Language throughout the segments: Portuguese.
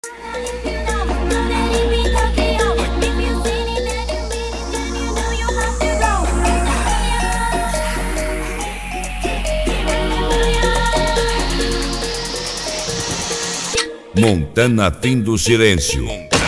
Montana Fim do Silêncio.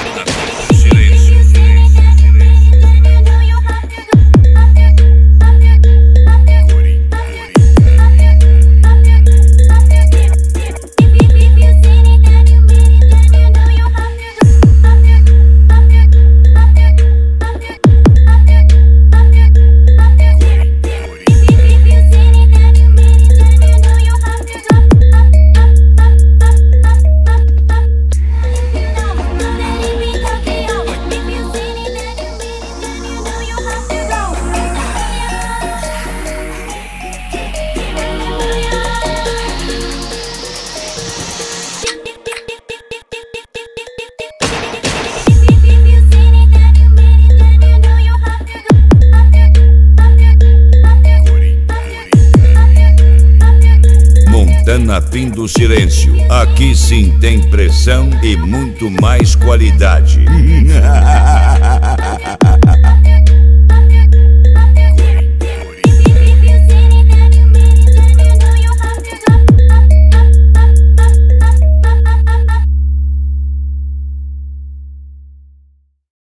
Montana Fim do Silêncio. Aqui sim tem pressão e muito mais qualidade.